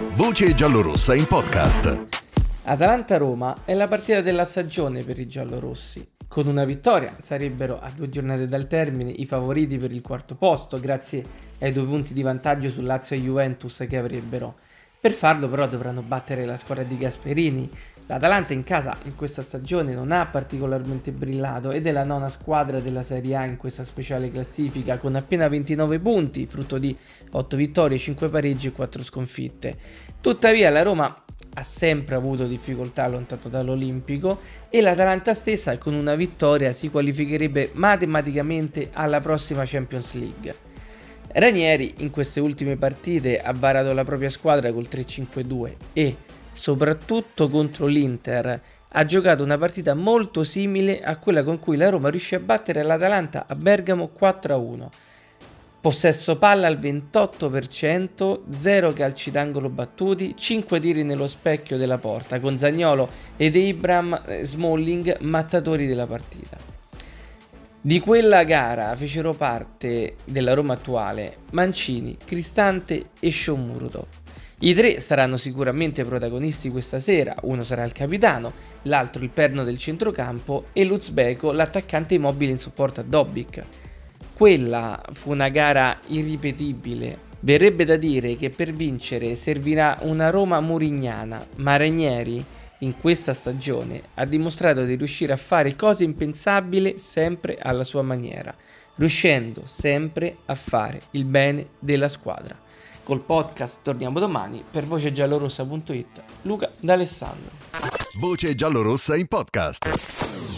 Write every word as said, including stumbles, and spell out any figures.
Voce giallorossa in podcast. Atalanta-Roma è la partita della stagione per i giallorossi. Con una vittoria sarebbero a due giornate dal termine i favoriti per il quarto posto, grazie ai due punti di vantaggio su Lazio e Juventus che avrebbero. Per farlo però dovranno battere la squadra di Gasperini. L'Atalanta in casa in questa stagione non ha particolarmente brillato ed è la nona squadra della Serie A in questa speciale classifica con appena ventinove punti, frutto di otto vittorie, cinque pareggi e quattro sconfitte. Tuttavia la Roma ha sempre avuto difficoltà lontano dall'Olimpico e l'Atalanta stessa con una vittoria si qualificherebbe matematicamente alla prossima Champions League. Ranieri in queste ultime partite ha varato la propria squadra col tre cinque due e, soprattutto contro l'Inter, ha giocato una partita molto simile a quella con cui la Roma riuscì a battere l'Atalanta a Bergamo quattro a uno. Possesso palla al ventotto per cento, zero calci d'angolo battuti, cinque tiri nello specchio della porta, con Zaniolo ed Abraham Smalling mattatori della partita. Di quella gara fecero parte della Roma attuale Mancini, Cristante e Shomurodov. I tre saranno sicuramente protagonisti questa sera, uno sarà il capitano, l'altro il perno del centrocampo e l'Uzbeko l'attaccante immobile in supporto a Dobbik. Quella fu una gara irripetibile. Verrebbe da dire che per vincere servirà una Roma murignana, ma Ranieri in questa stagione ha dimostrato di riuscire a fare cose impensabili sempre alla sua maniera, riuscendo sempre a fare il bene della squadra. Col podcast torniamo domani. Per voce giallorossa punto it, Luca D'Alessandro. Voce giallorossa in podcast.